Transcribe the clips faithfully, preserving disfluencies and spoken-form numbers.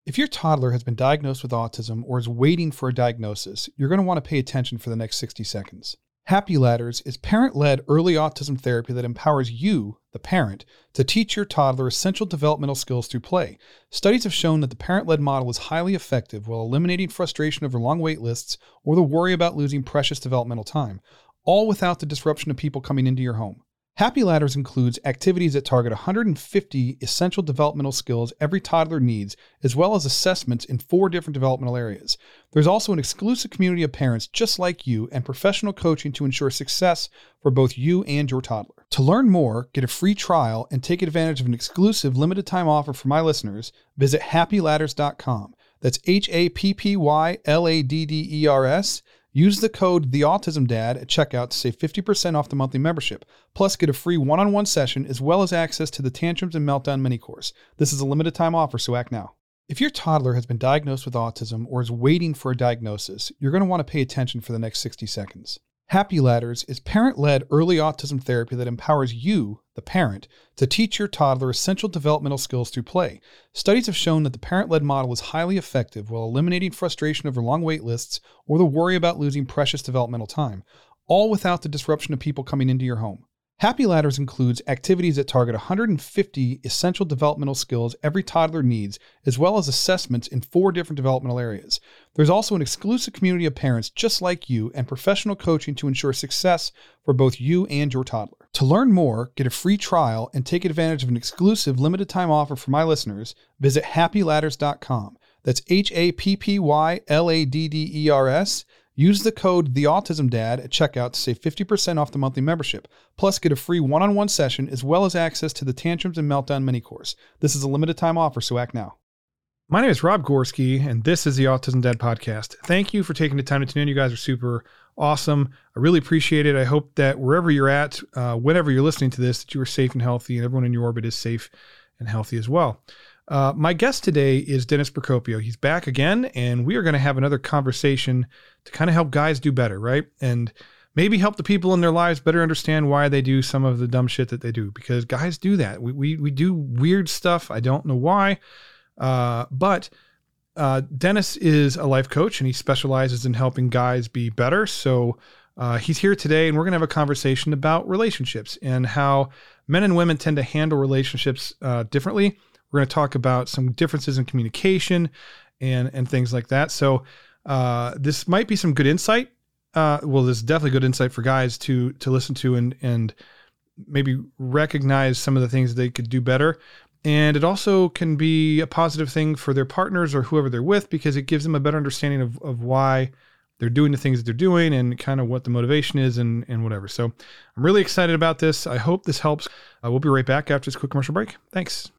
If your toddler has been diagnosed with autism or is waiting for a diagnosis, you're going to want to pay attention for the next sixty seconds. Happy Ladders is parent-led early autism therapy that empowers you, the parent, to teach your toddler essential developmental skills through play. Studies have shown that the parent-led model is highly effective while eliminating frustration over long wait lists or the worry about losing precious developmental time, all without the disruption of people coming into your home. Happy Ladders includes activities that target one hundred fifty essential developmental skills every toddler needs, as well as assessments in four different developmental areas. There's also an exclusive community of parents just like you and professional coaching to ensure success for both you and your toddler. To learn more, get a free trial, and take advantage of an exclusive limited time offer for my listeners, visit happy ladders dot com. That's H A P P Y L A D D E R S. Use the code TheAutismDad at checkout to save fifty percent off the monthly membership. Plus, get a free one-on-one session as well as access to the Tantrums and Meltdown mini course. This is a limited time offer, so act now. If your toddler has been diagnosed with autism or is waiting for a diagnosis, you're going to want to pay attention for the next sixty seconds. Happy Ladders is parent-led early autism therapy that empowers you, the parent, to teach your toddler essential developmental skills through play. Studies have shown that the parent-led model is highly effective while eliminating frustration over long wait lists or the worry about losing precious developmental time, all without the disruption of people coming into your home. Happy Ladders includes activities that target one hundred fifty essential developmental skills every toddler needs, as well as assessments in four different developmental areas. There's also an exclusive community of parents just like you and professional coaching to ensure success for both you and your toddler. To learn more, get a free trial, and take advantage of an exclusive limited time offer for my listeners, visit happy ladders dot com. That's H A P P Y L A D D E R S. Use the code TheAutismDad at checkout to save fifty percent off the monthly membership. Plus, get a free one-on-one session as well as access to the Tantrums and Meltdown mini course. This is a limited time offer, so act now. My name is Rob Gorski, and this is the Autism Dad Podcast. Thank you for taking the time to tune in. You guys are super awesome. I really appreciate it. I hope that wherever you're at, uh, whenever you're listening to this, that you are safe and healthy, and everyone in your orbit is safe and healthy as well. Uh, my guest today is Dennis Procopio. He's back again, and we are going to have another conversation to kind of help guys do better, right? And maybe help the people in their lives better understand why they do some of the dumb shit that they do, because guys do that. We we, we do weird stuff. I don't know why, uh, but uh, Dennis is a life coach, and he specializes in helping guys be better. So uh, he's here today, and we're going to have a conversation about relationships and how men and women tend to handle relationships uh, differently. We're going to talk about some differences in communication and, and things like that. So uh, this might be some good insight. Uh, well, this is definitely good insight for guys to to listen to and and maybe recognize some of the things they could do better. And it also can be a positive thing for their partners or whoever they're with, because it gives them a better understanding of, of why they're doing the things that they're doing and kind of what the motivation is and, and whatever. So I'm really excited about this. I hope this helps. Uh, we'll be right back after this quick commercial break. Thanks.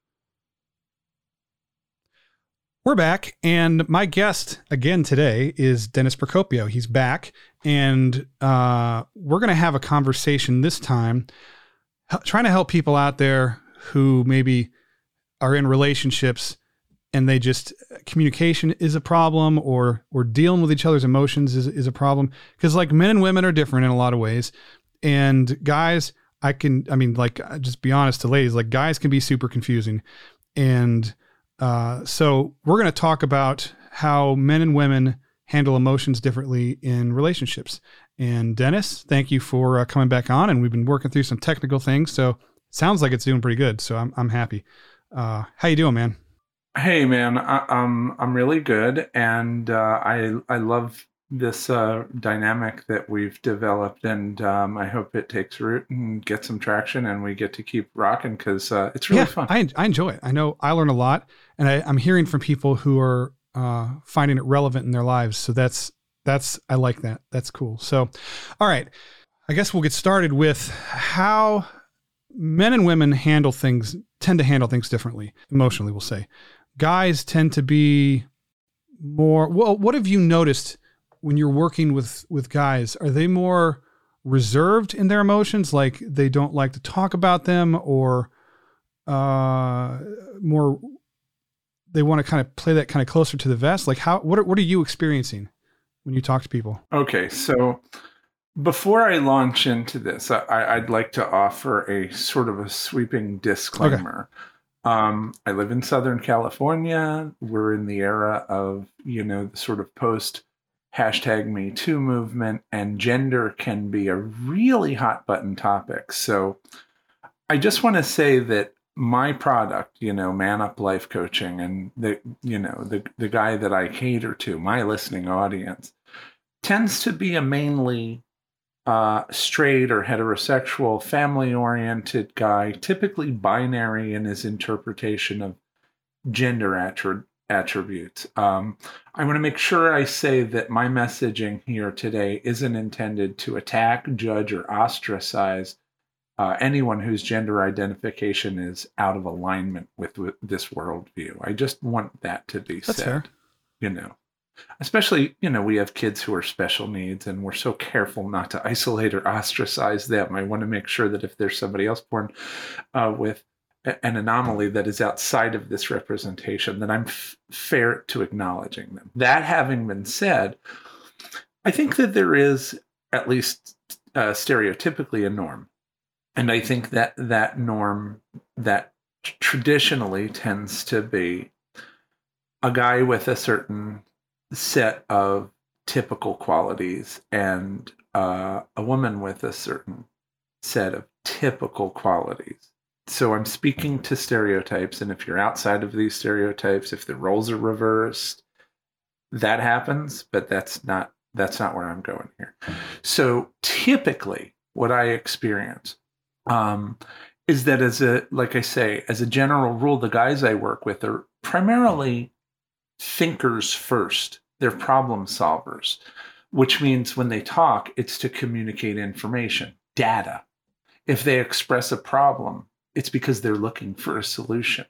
We're back, and my guest again today is Dennis Procopio. He's back, and uh, we're going to have a conversation this time h- trying to help people out there who maybe are in relationships and they just, communication is a problem, or or dealing with each other's emotions is, is a problem. Because like men and women are different in a lot of ways, and guys, I can, I mean, like, just be honest to ladies, like guys can be super confusing. And Uh, so we're going to talk about how men and women handle emotions differently in relationships. And Dennis, thank you for uh, coming back on. And we've been working through some technical things, so it sounds like it's doing pretty good. So I'm I'm happy. Uh, how you doing, man? Hey, man. I, um, I'm really good, and uh, I I love this uh, dynamic that we've developed, and um, I hope it takes root and gets some traction, and we get to keep rocking, because uh, it's really yeah, fun. I I enjoy it. I know I learn a lot, and I, I'm hearing from people who are uh, finding it relevant in their lives. So that's that's I like that. That's cool. So, all right, I guess we'll get started with how men and women handle things, tend to handle things differently emotionally. We'll say guys tend to be more. Well, what have you noticed when you're working with, with guys? Are they more reserved in their emotions? Like they don't like to talk about them, or uh, more, they want to kind of play that kind of closer to the vest? Like how, what are, what are you experiencing when you talk to people? Okay. So before I launch into this, I, I'd like to offer a sort of a sweeping disclaimer. Um, I live in Southern California. We're in the era of, you know, the sort of post hashtag Me Too movement, and gender can be a really hot button topic. So I just want to say that my product, you know, Man Up Life Coaching, and the, you know, the the guy that I cater to, my listening audience, tends to be a mainly uh, straight or heterosexual, family-oriented guy, typically binary in his interpretation of gender attri- attributes. Um, I want to make sure I say that my messaging here today isn't intended to attack, judge, or ostracize uh, anyone whose gender identification is out of alignment with, with this worldview. I just want that to be That's said. fair. You know, especially, you know, we have kids who are special needs, and we're so careful not to isolate or ostracize them. I want to make sure that if there's somebody else born uh, with an anomaly that is outside of this representation, that I'm f- fair to acknowledging them. That having been said, I think that there is at least uh, stereotypically a norm. And I think that that norm that traditionally tends to be a guy with a certain set of typical qualities and uh, a woman with a certain set of typical qualities. So I'm speaking to stereotypes, and if you're outside of these stereotypes, if the roles are reversed, that happens, but that's not that's not where I'm going here. So typically what I experience um, is that as a, like I say, as a general rule, the guys I work with are primarily thinkers first. They're problem solvers, which means when they talk, it's to communicate information, data. If they express a problem, it's because they're looking for a solution.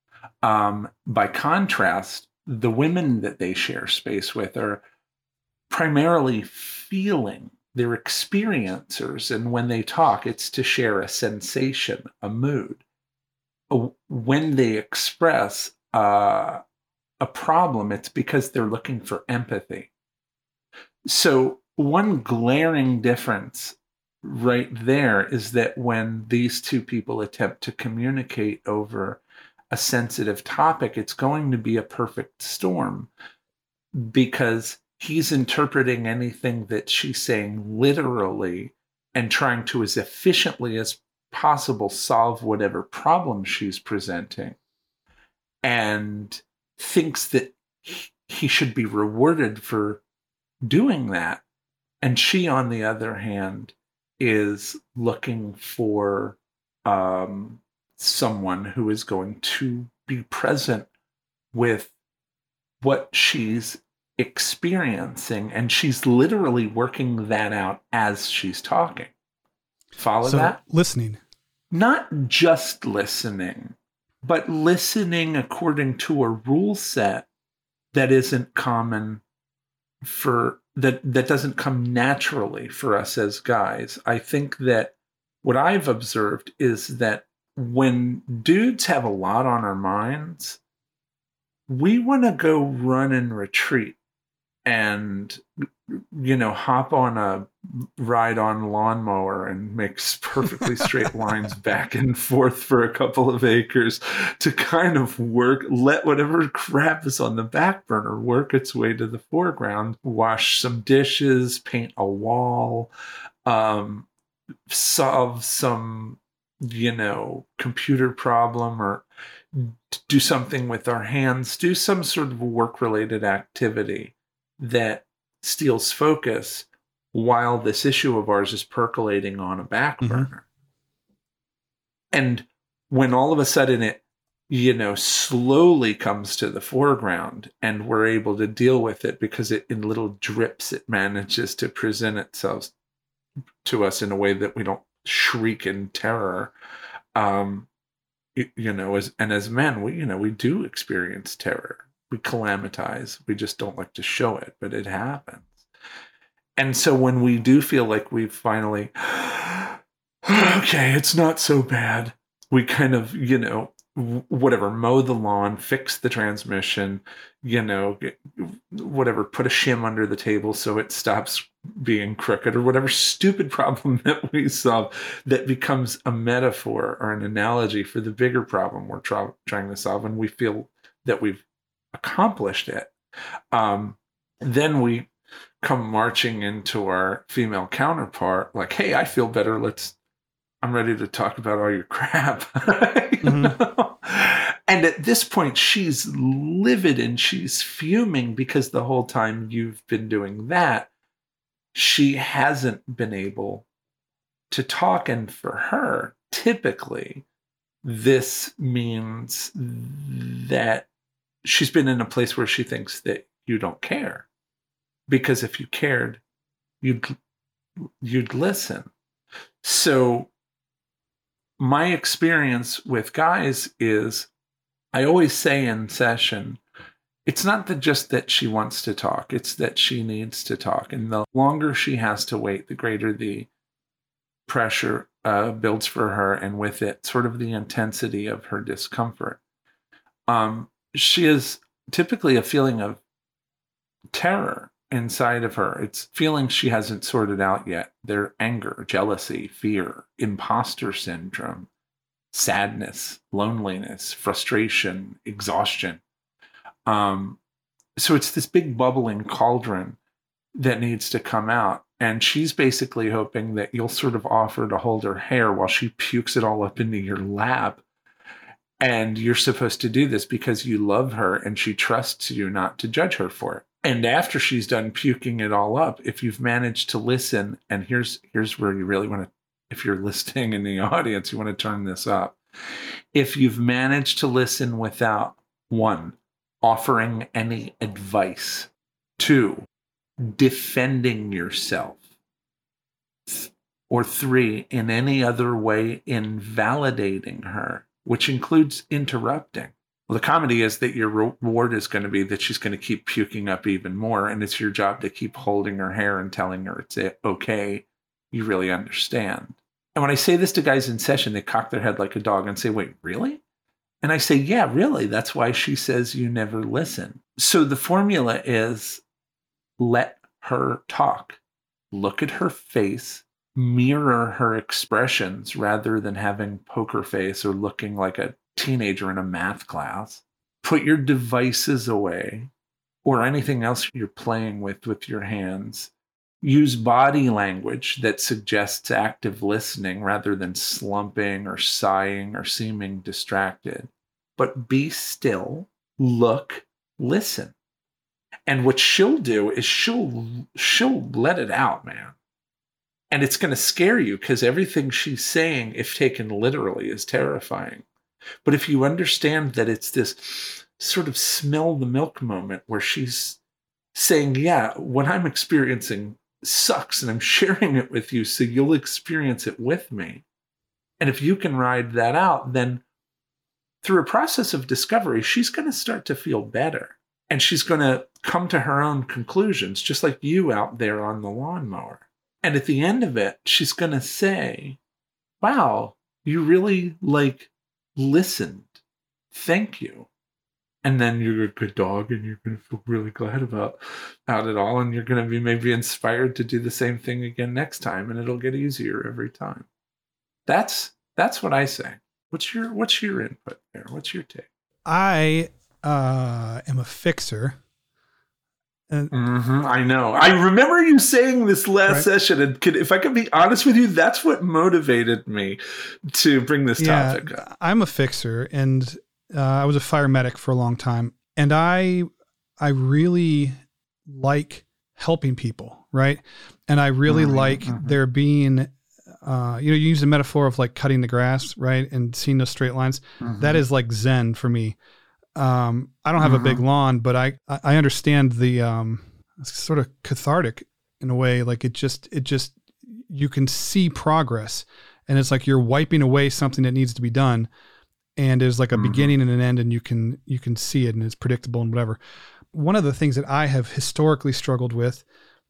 Um, by contrast, the women that they share space with are primarily feeling. They're experiencers, and when they talk, it's to share a sensation, a mood. When they express uh, a problem, it's because they're looking for empathy. So one glaring difference right there is that when these two people attempt to communicate over a sensitive topic, it's going to be a perfect storm, because he's interpreting anything that she's saying literally and trying to, as efficiently as possible, solve whatever problem she's presenting, and thinks that he should be rewarded for doing that. And she, on the other hand, is looking for um, someone who is going to be present with what she's experiencing, and she's literally working that out as she's talking. Follow so, that? Listening. Not just listening, but listening according to a rule set that isn't common for that that doesn't come naturally for us as guys. I think that what I've observed is that when dudes have a lot on our minds, we want to go run and retreat and, you know, hop on a ride on lawnmower and make perfectly straight lines back and forth for a couple of acres to kind of work, let whatever crap is on the back burner work its way to the foreground, wash some dishes, paint a wall, um, solve some, you know, computer problem, or do something with our hands, do some sort of work-related activity that steals focus while this issue of ours is percolating on a back burner. Mm-hmm. And when all of a sudden it, you know, slowly comes to the foreground and we're able to deal with it because it, in little drips, it manages to present itself to us in a way that we don't shriek in terror. Um, you, you know, as and as men, we, you know, we do experience terror. We calamitize. We just don't like to show it, but it happens. And so when we do feel like we've finally, okay, it's not so bad, we kind of, you know, whatever, mow the lawn, fix the transmission, you know, whatever, put a shim under the table so it stops being crooked, or whatever stupid problem that we solve that becomes a metaphor or an analogy for the bigger problem we're tra- trying to solve, and we feel that we've accomplished it. Um, then we come marching into our female counterpart like, hey, I feel better. Let's, I'm ready to talk about all your crap. mm-hmm. know? And at this point, she's livid and she's fuming because the whole time you've been doing that, she hasn't been able to talk. And for her, typically, this means that she's been in a place where she thinks that you don't care. Because if you cared, you'd you'd listen. So my experience with guys is, I always say in session, it's not that just that she wants to talk, it's that she needs to talk. And the longer she has to wait, the greater the pressure uh, builds for her, and with it, sort of the intensity of her discomfort. Um, she is typically a feeling of terror inside of her. It's feelings she hasn't sorted out yet. They're anger, jealousy, fear, imposter syndrome, sadness, loneliness, frustration, exhaustion. Um, so it's this big bubbling cauldron that needs to come out. And she's basically hoping that you'll sort of offer to hold her hair while she pukes it all up into your lap. And you're supposed to do this because you love her and she trusts you not to judge her for it. And after she's done puking it all up, if you've managed to listen, and here's here's where you really want to, if you're listening in the audience, you want to turn this up. If you've managed to listen without, one, offering any advice, two, defending yourself, or three, in any other way invalidating her, which includes interrupting. Well, the comedy is that your reward is going to be that she's going to keep puking up even more, and it's your job to keep holding her hair and telling her it's okay, you really understand. And when I say this to guys in session, they cock their head like a dog and say, wait, really? And I say, yeah, really. That's why she says you never listen. So the formula is let her talk. Look at her face. Mirror her expressions rather than having poker face or looking like a teenager in a math class. Put your devices away or anything else you're playing with with your hands. Use body language that suggests active listening rather than slumping or sighing or seeming distracted. But be still, look, listen. And what she'll do is she'll she'll let it out, man. And it's going to scare you because everything she's saying, if taken literally, is terrifying. But if you understand that it's this sort of smell the milk moment where she's saying, yeah, what I'm experiencing sucks and I'm sharing it with you so you'll experience it with me. And if you can ride that out, then through a process of discovery, she's going to start to feel better. And she's going to come to her own conclusions, just like you out there on the lawnmower. And at the end of it, she's going to say, wow, you really, like, listened. Thank you. And then you're a good dog and you're going to feel really glad about, about it all. And you're going to be maybe inspired to do the same thing again next time. And it'll get easier every time. That's that's what I say. What's your what's your input there? What's your take? I uh, am a fixer. And mm-hmm, I know. I remember you saying this last right? session, and could, if I could be honest with you, that's what motivated me to bring this yeah, topic up. I'm a fixer, and uh, I was a fire medic for a long time, and I I really like helping people, right? And I really mm-hmm, like mm-hmm. there being, uh, you know, you use the metaphor of like cutting the grass, right, and seeing those straight lines. Mm-hmm. That is like Zen for me. Um, I don't have mm-hmm. a big lawn, but I, I understand the, um, it's sort of cathartic in a way. Like it just, it just, you can see progress and it's like you're wiping away something that needs to be done. And there's like a mm-hmm. beginning and an end and you can, you can see it and it's predictable and whatever. One of the things that I have historically struggled with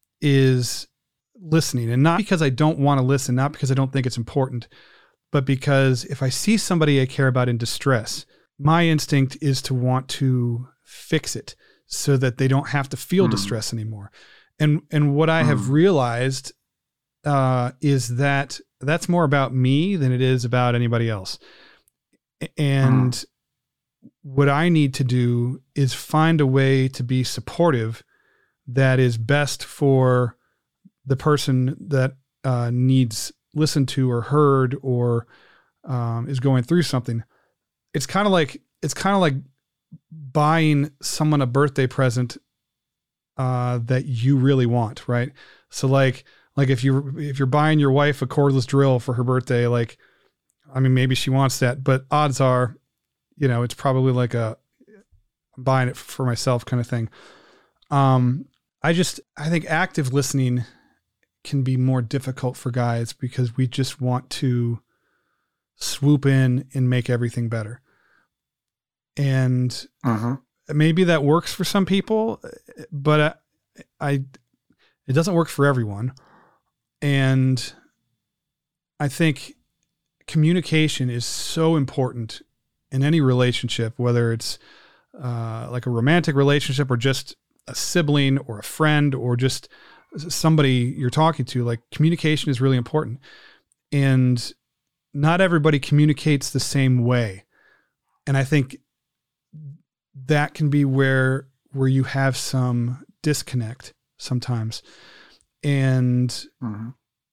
is listening, and not because I don't want to listen, not because I don't think it's important, but because if I see somebody I care about in distress, my instinct is to want to fix it. so that they don't have to feel Mm. distress anymore. And, and what I have Mm. realized uh, is that that's more about me than it is about anybody else. And Mm. what I need to do is find a way to be supportive that is best for the person that uh, needs listened to or heard or um, is going through something. It's kind of like, it's kind of like buying someone a birthday present uh, that you really want. Right. So like, like if you, if you're buying your wife a cordless drill for her birthday, like, I mean, maybe she wants that, but odds are, you know, it's probably like a I'm buying it for myself kind of thing. Um, I just, I think active listening can be more difficult for guys because we just want to swoop in and make everything better. And Uh-huh. maybe that works for some people, but I, I, it doesn't work for everyone. And I think communication is so important in any relationship, whether it's uh, like a romantic relationship or just a sibling or a friend or just somebody you're talking to. Like communication is really important, and not everybody communicates the same way. And I think that can be where, where you have some disconnect sometimes. And Mm-hmm.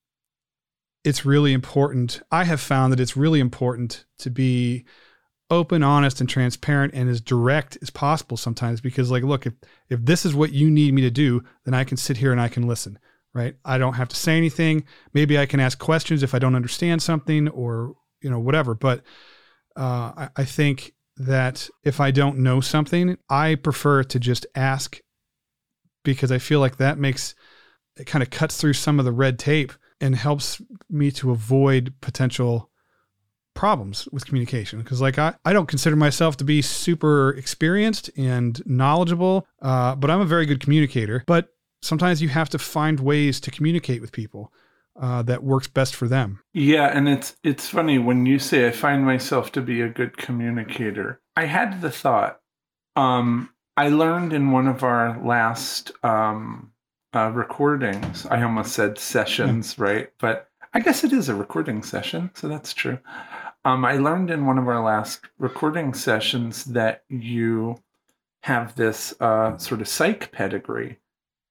it's really important. I have found that it's really important to be open, honest, and transparent and as direct as possible sometimes, because like, look, if, if this is what you need me to do, then I can sit here and I can listen, right? I don't have to say anything. Maybe I can ask questions if I don't understand something or, you know, whatever. But uh, I, I think that if I don't know something, I prefer to just ask, because I feel like that makes, it kind of cuts through some of the red tape and helps me to avoid potential problems with communication. Because like I, I don't consider myself to be super experienced and knowledgeable, uh, but I'm a very good communicator. But sometimes you have to find ways to communicate with people uh, that works best for them. Yeah, and it's it's funny when you say I find myself to be a good communicator. I had the thought. Um, I learned in one of our last um, uh, recordings. I almost said sessions, yeah. Right? But I guess it is a recording session, so that's true. Um, I learned in one of our last recording sessions that you have this uh, sort of psych pedigree.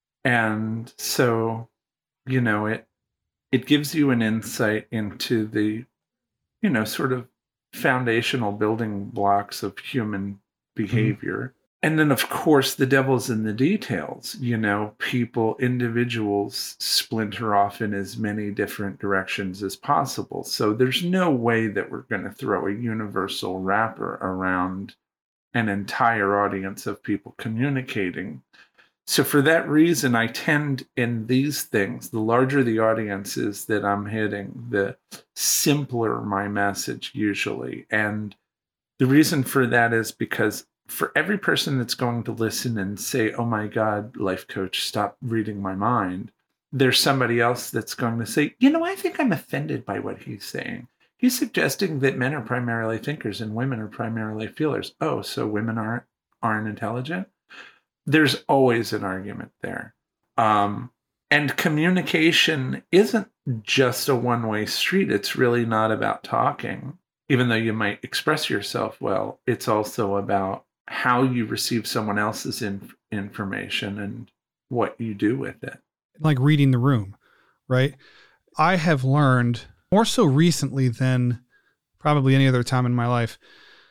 And so, you know, it it gives you an insight into the, you know, sort of foundational building blocks of human behavior. Mm-hmm. And then, of course, the devil's in the details. You know, people, individuals splinter off in as many different directions as possible. So there's no way that we're going to throw a universal wrapper around an entire audience of people communicating. So for that reason, I tend in these things, the larger the audience is that I'm hitting, the simpler my message usually. And the reason for that is because for every person that's going to listen and say, oh my God, life coach, stop reading my mind, there's somebody else that's going to say, you know, I think I'm offended by what he's saying. He's suggesting that men are primarily thinkers and women are primarily feelers. Oh, so women aren't, aren't intelligent? There's always an argument there. Um, and communication isn't just a one-way street. It's really not about talking. Even though you might express yourself well, it's also about how you receive someone else's in- information and what you do with it. Like reading the room, right? I have learned more so recently than probably any other time in my life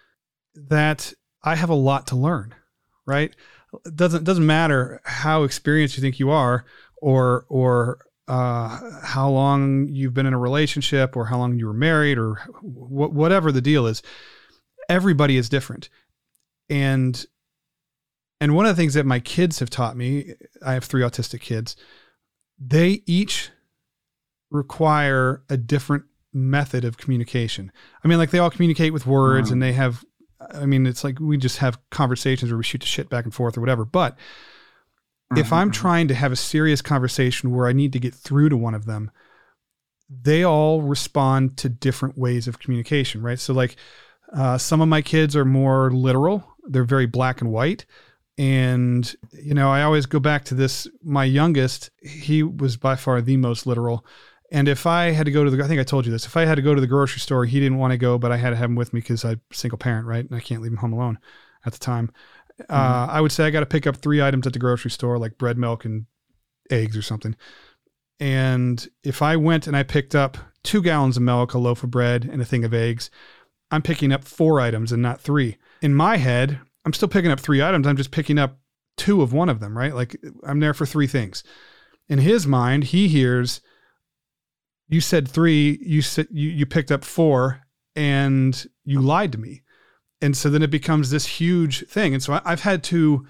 that I have a lot to learn, right? It doesn't, doesn't matter how experienced you think you are or, or, uh, how long you've been in a relationship or how long you were married or wh- whatever the deal is. Everybody is different. And, and one of the things that my kids have taught me, I have three autistic kids, they each require a different method of communication. I mean, like they all communicate with words mm. and they have, I mean, it's like, we just have conversations where we shoot the shit back and forth or whatever. But mm-hmm. if I'm trying to have a serious conversation where I need to get through to one of them, they all respond to different ways of communication, right? So like, uh, some of my kids are more literal. They're very black and white. And, you know, I always go back to this. My youngest, he was by far the most literal. And if I had to go to the, I think I told you this, if I had to go to the grocery store, he didn't want to go, but I had to have him with me because I'm a single parent, right? And I can't leave him home alone at the time. Mm-hmm. Uh, I would say I got to pick up three items at the grocery store, like bread, milk, and eggs or something. And if I went and I picked up two gallons of milk, a loaf of bread, and a thing of eggs, I'm picking up four items and not three. In my head, I'm still picking up three items. I'm just picking up two of one of them, right? Like I'm there for three things. In his mind, he hears, you said three, you said you, you picked up four, and you lied to me. And so then it becomes this huge thing. And so I, I've had to,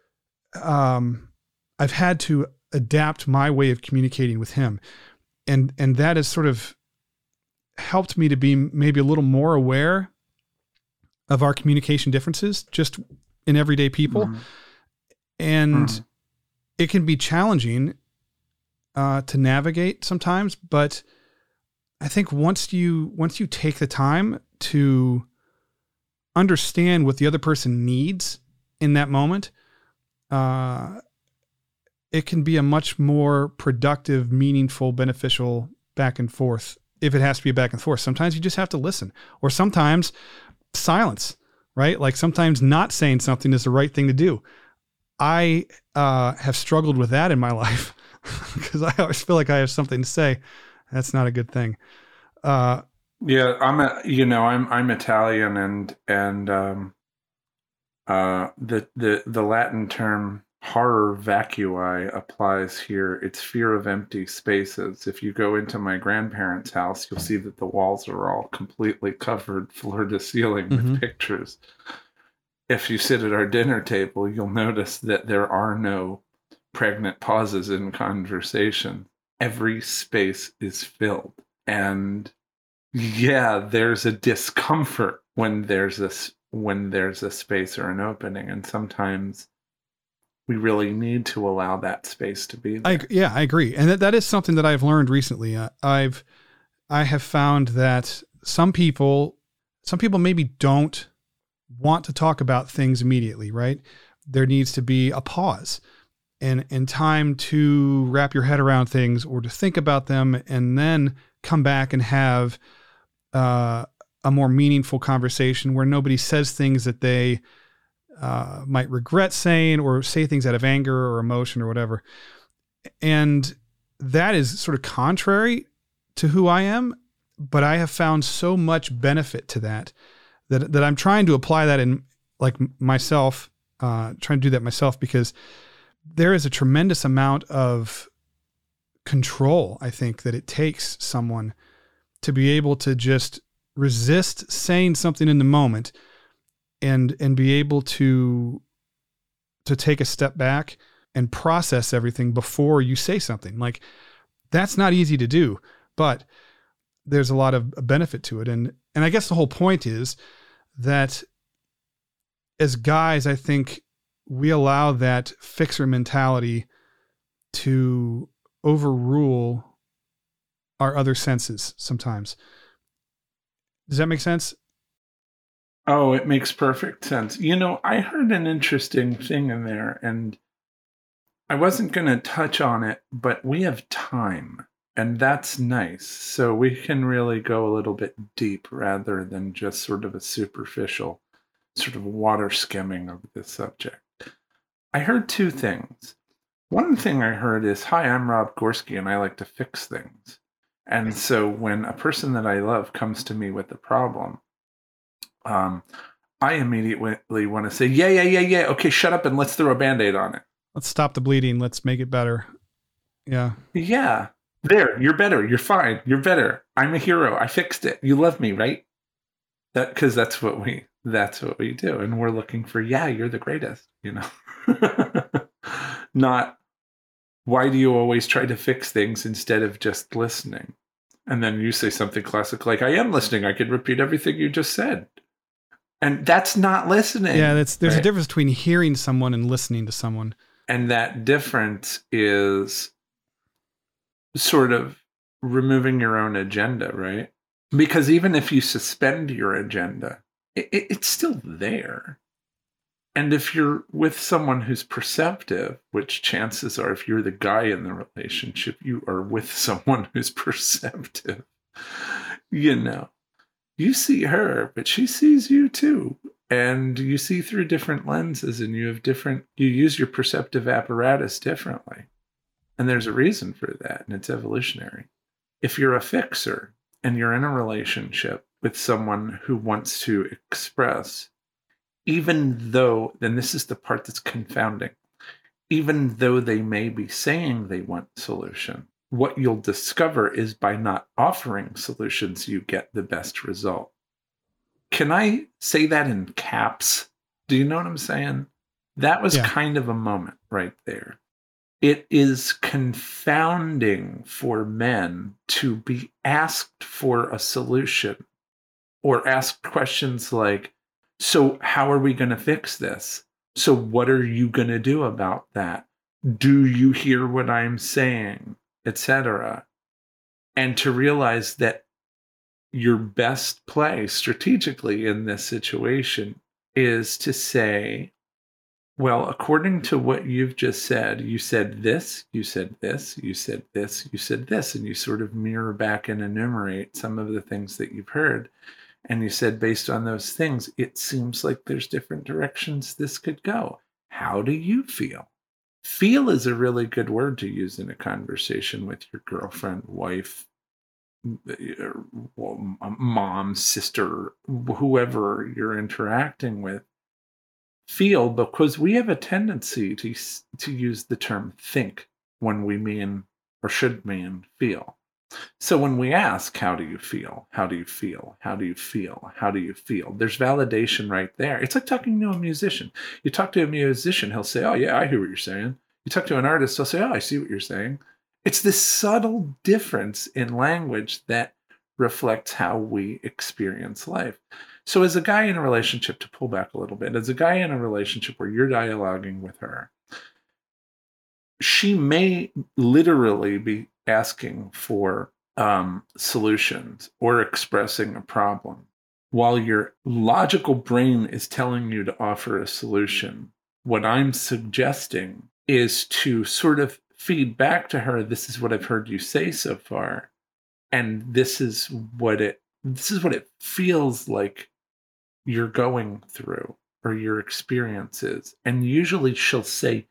um, I've had to adapt my way of communicating with him. And, and that has sort of helped me to be maybe a little more aware of our communication differences just in everyday people. Mm. And mm. it can be challenging uh, to navigate sometimes, but I think once you, once you take the time to understand what the other person needs in that moment, uh, it can be a much more productive, meaningful, beneficial back and forth. If it has to be a back and forth, sometimes you just have to listen, or sometimes silence, right? Like sometimes not saying something is the right thing to do. I uh, have struggled with that in my life because I always feel like I have something to say. That's not a good thing. Uh, yeah, I'm a, you know, I'm I'm Italian, and and um, uh, the the the Latin term horror vacui applies here. It's fear of empty spaces. If you go into my grandparents' house, you'll see that the walls are all completely covered floor to ceiling with mm-hmm. pictures. If you sit at our dinner table, you'll notice that there are no pregnant pauses in conversation. Every space is filled. And yeah, there's a discomfort when there's a, when there's a space or an opening. And sometimes we really need to allow that space to be there. I, yeah, I agree. And that, that is something that I've learned recently. Uh, I've, I have found that some people, some people maybe don't want to talk about things immediately, right? There needs to be a pause and, and time to wrap your head around things or to think about them, and then come back and have uh, a more meaningful conversation where nobody says things that they Uh, might regret saying, or say things out of anger or emotion or whatever. And that is sort of contrary to who I am, but I have found so much benefit to that, that, that I'm trying to apply that in like myself, uh, trying to do that myself, because there is a tremendous amount of control, I think, that it takes someone to be able to just resist saying something in the moment and, and be able to, to take a step back and process everything before you say something. Like, that's not easy to do, but there's a lot of benefit to it. And, and I guess the whole point is that as guys, I think we allow that fixer mentality to overrule our other senses sometimes. Does that make sense? Oh, it makes perfect sense. You know, I heard an interesting thing in there, and I wasn't going to touch on it, but we have time, and that's nice. So we can really go a little bit deep rather than just sort of a superficial sort of water skimming of this subject. I heard two things. One thing I heard is, hi, I'm Rob Gorski, and I like to fix things. And so when a person that I love comes to me with a problem, um, I immediately want to say, yeah, yeah, yeah, yeah. Okay, shut up and let's throw a Band-Aid on it. Let's stop the bleeding. Let's make it better. Yeah. Yeah. There, you're better. You're fine. You're better. I'm a hero. I fixed it. You love me, right? That, because that's what we that's what we do. And we're looking for, yeah, you're the greatest, you know. Not, why do you always try to fix things instead of just listening? And then you say something classic like, I am listening. I can repeat everything you just said. And that's not listening. Yeah, that's, there's right? a difference between hearing someone and listening to someone. And that difference is sort of removing your own agenda, right? Because even if you suspend your agenda, it, it, it's still there. And if you're with someone who's perceptive, which chances are if you're the guy in the relationship, you are with someone who's perceptive, you know, you see her, but she sees you too. And you see through different lenses, and you have different, you use your perceptive apparatus differently. And there's a reason for that, and it's evolutionary. If you're a fixer and you're in a relationship with someone who wants to express, even though, and this is the part that's confounding, even though they may be saying they want solution, what you'll discover is by not offering solutions, you get the best result. Can I say that in caps? Do you know what I'm saying? That was yeah. kind of a moment right there. It is confounding for men to be asked for a solution or asked questions like, so how are we going to fix this? So what are you going to do about that? Do you hear what I'm saying? Etc. And to realize that your best play strategically in this situation is to say, well, according to what you've just said, you said this, you said this, you said this, you said this, and you sort of mirror back and enumerate some of the things that you've heard. And you said, based on those things, it seems like there's different directions this could go. How do you feel? Feel is a really good word to use in a conversation with your girlfriend, wife, mom, sister, whoever you're interacting with. Feel, because we have a tendency to, to use the term think when we mean or should mean feel. So when we ask, how do you feel? How do you feel? How do you feel? How do you feel? There's validation right there. It's like talking to a musician. You talk to a musician, he'll say, oh yeah, I hear what you're saying. You talk to an artist, he'll say, oh, I see what you're saying. It's this subtle difference in language that reflects how we experience life. So as a guy in a relationship, to pull back a little bit, as a guy in a relationship where you're dialoguing with her, she may literally be asking for um, solutions or expressing a problem, while your logical brain is telling you to offer a solution. What I'm suggesting is to sort of feed back to her, this is what I've heard you say so far, and this is what it this is what it feels like you're going through or your experience is. And usually she'll say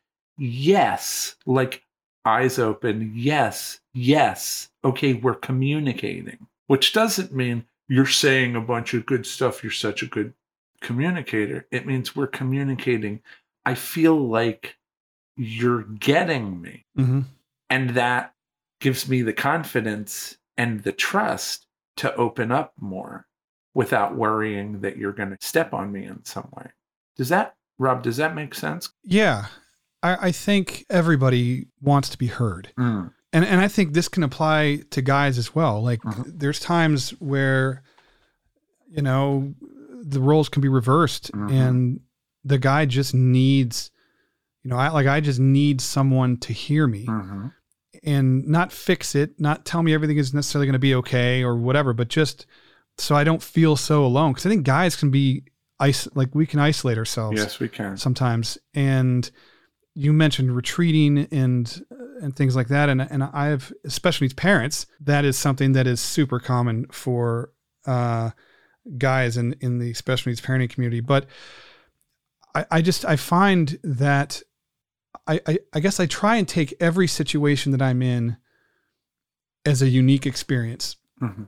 yes, like eyes open, yes, yes, okay, we're communicating, which doesn't mean you're saying a bunch of good stuff, you're such a good communicator. It means we're communicating. I feel like you're getting me. Mm-hmm. And that gives me the confidence and the trust to open up more without worrying that you're going to step on me in some way. Does that, Rob, does that make sense? Yeah. I, I think everybody wants to be heard. Mm. And and I think this can apply to guys as well. Like Mm-hmm. there's times where, you know, the roles can be reversed Mm-hmm. and the guy just needs, you know, I like, I just need someone to hear me Mm-hmm. and not fix it, not tell me everything is necessarily going to be okay or whatever, but just so I don't feel so alone. Cause I think guys can be ice, like we can isolate ourselves. Yes, we can sometimes. And you mentioned retreating and, and things like that. And, and I've, especially parents, that is something that is super common for, uh, guys in, in the special needs parenting community. But I, I just, I find that I, I, I guess I try and take every situation that I'm in as a unique experience. Mm-hmm.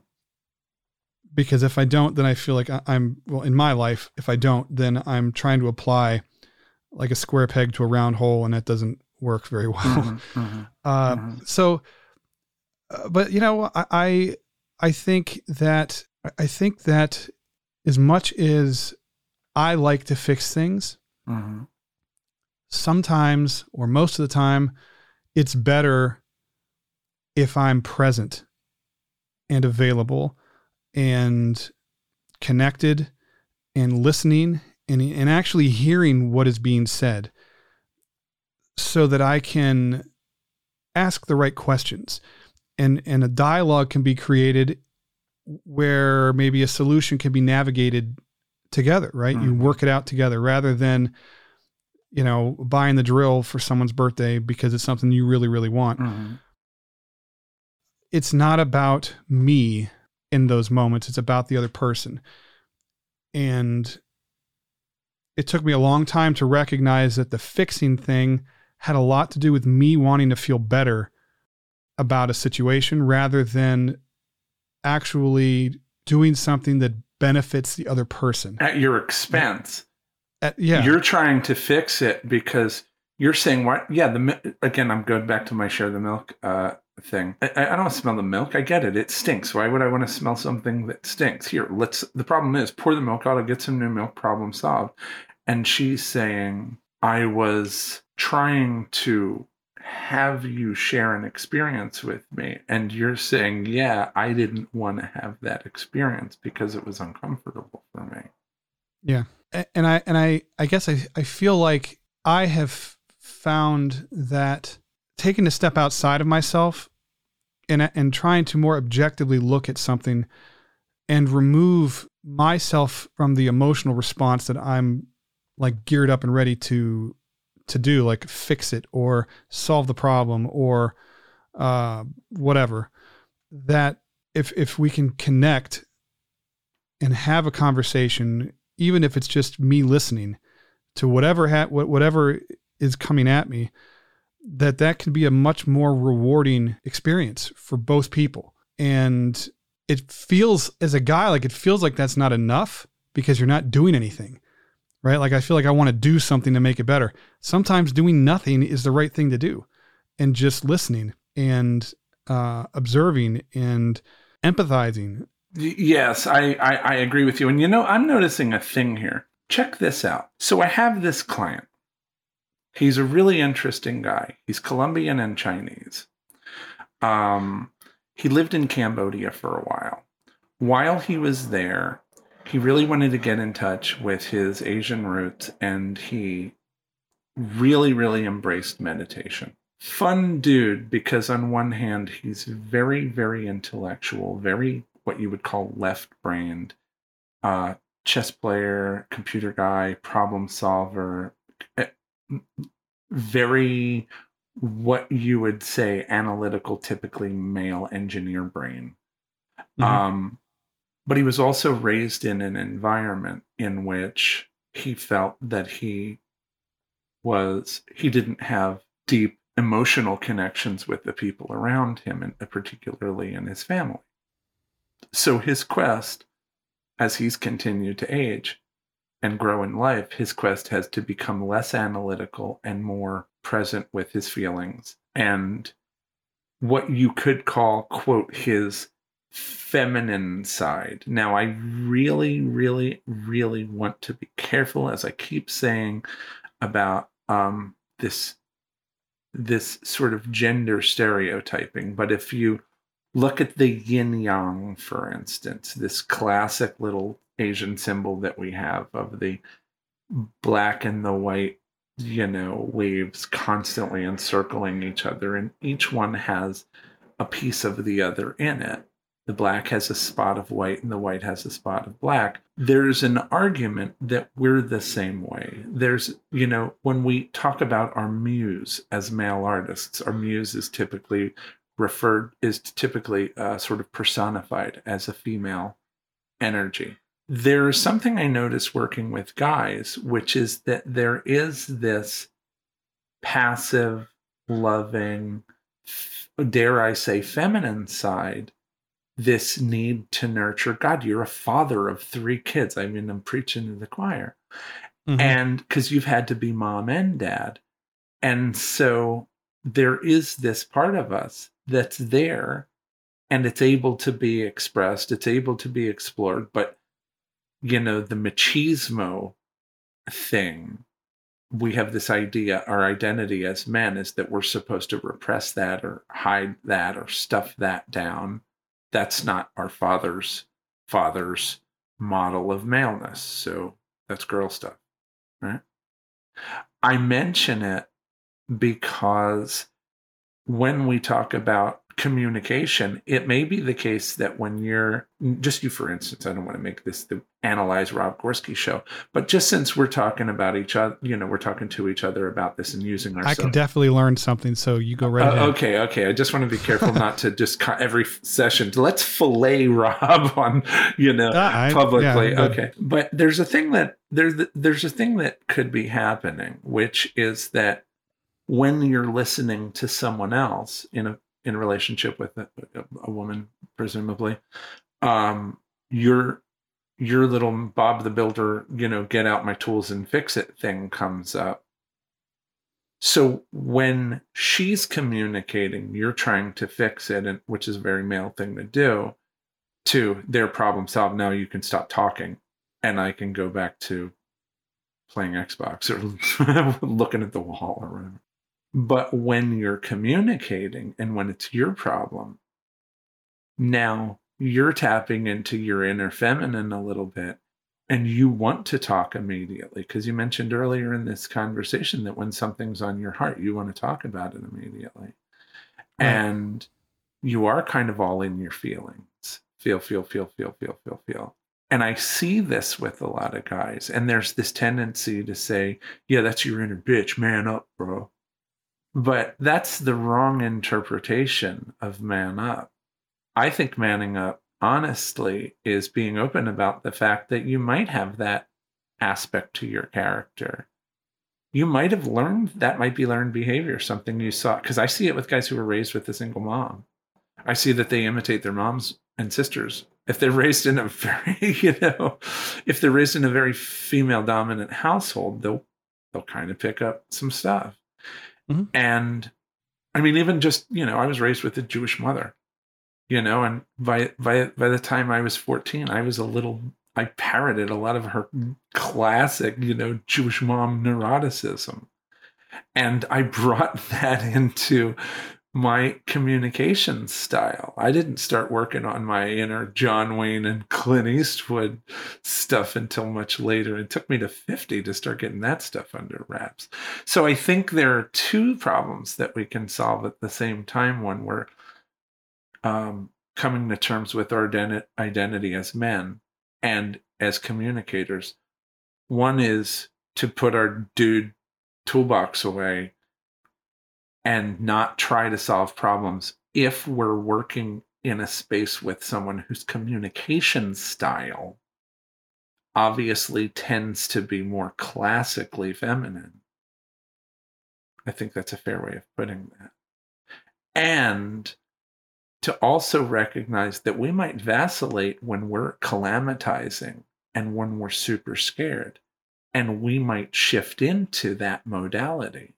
Because if I don't, then I feel like I'm, well, in my life, if I don't, then I'm trying to apply like a square peg to a round hole, and that doesn't work very well. Mm-hmm. Mm-hmm. Uh, mm-hmm. So, uh, but you know, I, I, I think that, I think that as much as I like to fix things, Mm-hmm. sometimes or most of the time, it's better if I'm present and available and connected and listening and, and actually hearing what is being said so that I can ask the right questions and, and a dialogue can be created where maybe a solution can be navigated together, right? Mm-hmm. You work it out together rather than you know, buying the drill for someone's birthday because it's something you really, really want. Mm-hmm. It's not about me in those moments. It's about the other person. And it took me a long time to recognize that the fixing thing had a lot to do with me wanting to feel better about a situation rather than actually doing something that benefits the other person. At your expense. At, yeah. You're trying to fix it because you're saying, what? Yeah, the again, I'm going back to my share the milk uh, thing. I, I don't smell the milk. I get it. It stinks. Why would I want to smell something that stinks? Here, let's, the problem is pour the milk out, I'll get some new milk, problem solved. And she's saying, I was trying to have you share an experience with me. And you're saying, yeah, I didn't want to have that experience because it was uncomfortable for me. Yeah. And I, and I, I guess I, I feel like I have found that taking a step outside of myself and, and trying to more objectively look at something and remove myself from the emotional response that I'm like geared up and ready to, to do, like fix it or solve the problem or, uh, whatever, that if, if we can connect and have a conversation, even if it's just me listening to whatever, ha- whatever is coming at me, that that can be a much more rewarding experience for both people. And it feels, as a guy, like it feels like that's not enough because you're not doing anything. Right? Like I feel like I want to do something to make it better. Sometimes doing nothing is the right thing to do, and just listening and uh, observing and empathizing. Yes, I, I, I agree with you. And you know, I'm noticing a thing here. Check this out. So I have this client. He's a really interesting guy. He's Colombian and Chinese. Um, he lived in Cambodia for a while. While he was there, he really wanted to get in touch with his Asian roots, and he really, really embraced meditation. Fun dude, because on one hand, he's very, very intellectual, very what you would call left-brained, uh, chess player, computer guy, problem solver, very what you would say analytical, typically male engineer brain. Mm-hmm. Um, But he was also raised in an environment in which he felt that he was, he didn't have deep emotional connections with the people around him, and particularly in his family. So his quest, as he's continued to age and grow in life, his quest has to become less analytical and more present with his feelings. And what you could call, quote, his feminine side. Now, I really, really, really want to be careful, as I keep saying, about um, this this sort of gender stereotyping. But if you look at the yin yang, for instance, this classic little Asian symbol that we have of the black and the white, you know, waves constantly encircling each other, and each one has a piece of the other in it. The black has a spot of white and the white has a spot of black. There's an argument that we're the same way. There's, you know, when we talk about our muse as male artists, our muse is typically referred, is typically uh, sort of personified as a female energy. There's something I notice working with guys, which is that there is this passive, loving, dare I say, feminine side, this need to nurture. God, you're a father of three kids. I mean, I'm preaching to the choir. Mm-hmm. And because you've had to be mom and dad. And so there is this part of us that's there, and it's able to be expressed. It's able to be explored. But, you know, the machismo thing, we have this idea, our identity as men is that we're supposed to repress that or hide that or stuff that down. That's not our father's father's model of maleness. So that's girl stuff, right? I mention it because when we talk about communication, it may be the case that when you're, just you for instance, I don't want to make this the Analyze Rob Gorski show, but just since we're talking about each other, you know, we're talking to each other about this and using our I stuff. can definitely learn something, so you go right uh, ahead. Okay, okay. I just want to be careful not to just cut every session. Let's fillet Rob on, you know, uh, I, publicly. Yeah, okay, but there's a thing that there's there's a thing that could be happening, which is that when you're listening to someone else in a in a relationship with a, a woman, presumably, um, your your little Bob the Builder, you know, get out my tools and fix it thing comes up. So when she's communicating, you're trying to fix it, and which is a very male thing to do, to their problem solved. Now you can stop talking, and I can go back to playing Xbox or looking at the wall or whatever. But when you're communicating and when it's your problem, now you're tapping into your inner feminine a little bit, and you want to talk immediately, because you mentioned earlier in this conversation that when something's on your heart, you want to talk about it immediately. Right. And you are kind of all in your feelings. Feel, feel, feel, feel, feel, feel, feel. And I see this with a lot of guys. And there's this tendency to say, yeah, that's your inner bitch. Man up, bro. But that's the wrong interpretation of man up. I think manning up, honestly, is being open about the fact that you might have that aspect to your character. You might have learned, that might be learned behavior, something you saw. Because I see it with guys who were raised with a single mom. I see that they imitate their moms and sisters. If they're raised in a very, you know, if they're raised in a very female dominant household, they'll they'll kind of pick up some stuff. Mm-hmm. And I mean, even just, you know, I was raised with a Jewish mother, you know, and by by by the time I was fourteen, I was a little, I parroted a lot of her classic, you know, Jewish mom neuroticism. And I brought that into my communication style. I didn't start working on my inner John Wayne and Clint Eastwood stuff until much later. It took me to fifty to start getting that stuff under wraps. So I think there are two problems that we can solve at the same time when we're um, coming to terms with our identi- identity as men and as communicators. One is to put our dude toolbox away and not try to solve problems if we're working in a space with someone whose communication style obviously tends to be more classically feminine. I think that's a fair way of putting that. And to also recognize that we might vacillate when we're calamitizing and when we're super scared, and we might shift into that modality.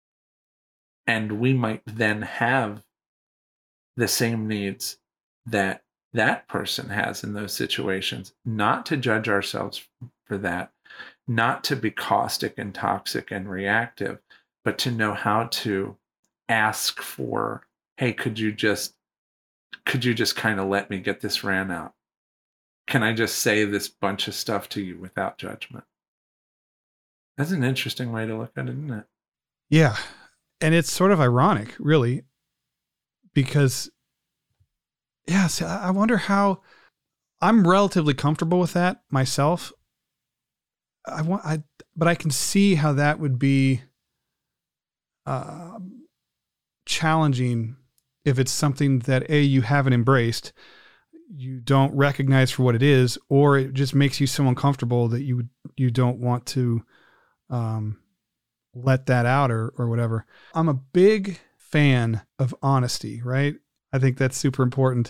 And we might then have the same needs that that person has in those situations, not to judge ourselves for that, not to be caustic and toxic and reactive, but to know how to ask for, hey, could you just, could you just kind of let me get this rant out? Can I just say this bunch of stuff to you without judgment? That's an interesting way to look at it, isn't it? Yeah. And it's sort of ironic, really, because, yeah, see, I wonder how I'm relatively comfortable with that myself. I want, I, but I can see how that would be uh, challenging if it's something that A, you haven't embraced, you don't recognize for what it is, or it just makes you so uncomfortable that you you don't want to um, let that out or or whatever. I'm a big fan of honesty, right? I think that's super important.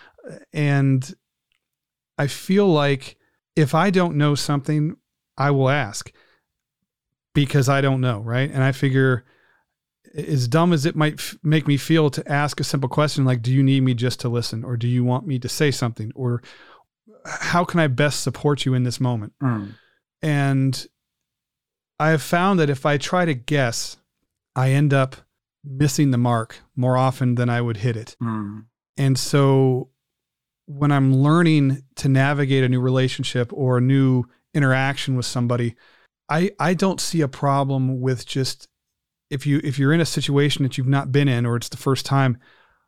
And I feel like if I don't know something, I will ask because I don't know, right? And I figure, as dumb as it might f- make me feel to ask a simple question like, do you need me just to listen? Or do you want me to say something? Or how can I best support you in this moment? Mm. And I have found that if I try to guess, I end up missing the mark more often than I would hit it. Mm. And so when I'm learning to navigate a new relationship or a new interaction with somebody, I, I don't see a problem with just, if you, if you're in a situation that you've not been in, or it's the first time,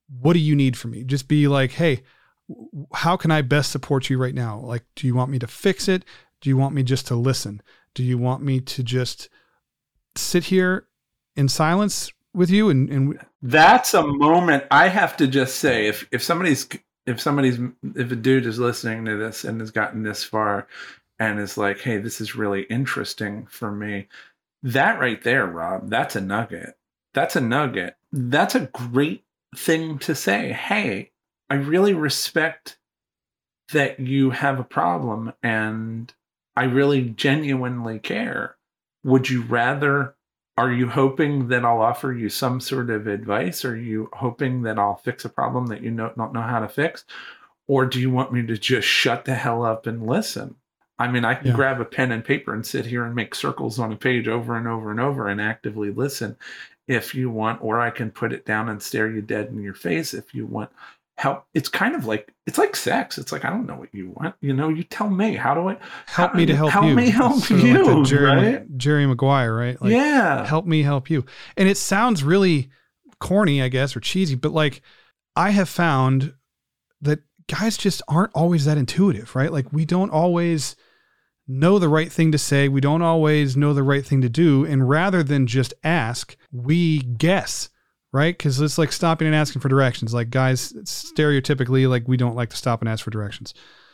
what do you need from me? Just be like, hey, how can I best support you right now? Like, do you want me to fix it? Do you want me just to listen? Do you want me to just sit here in silence with you? And, and that's a moment I have to just say, if, if somebody's, if somebody's, if a dude is listening to this and has gotten this far and is like, hey, this is really interesting for me. That right there, Rob, that's a nugget. That's a nugget. That's a great thing to say. Hey, I really respect that you have a problem and I really genuinely care. Would you rather, are you hoping that I'll offer you some sort of advice? Are you hoping that I'll fix a problem that you know, don't know how to fix? Or do you want me to just shut the hell up and listen? I mean, I can yeah. grab a pen and paper and sit here and make circles on a page over and over and over and actively listen if you want, or I can put it down and stare you dead in your face if you want. Help. It's kind of like, it's like sex. It's like, I don't know what you want. You know, you tell me. How do I help me to help, help you? Help me help sort you. Like Jerry, right? Jerry Maguire, right? Like, yeah. Help me help you. And it sounds really corny, I guess, or cheesy, but like I have found that guys just aren't always that intuitive, right? Like we don't always know the right thing to say. We don't always know the right thing to do. And rather than just ask, we guess, right? Because it's like stopping and asking for directions. Like guys, stereotypically, like we don't like to stop and ask for directions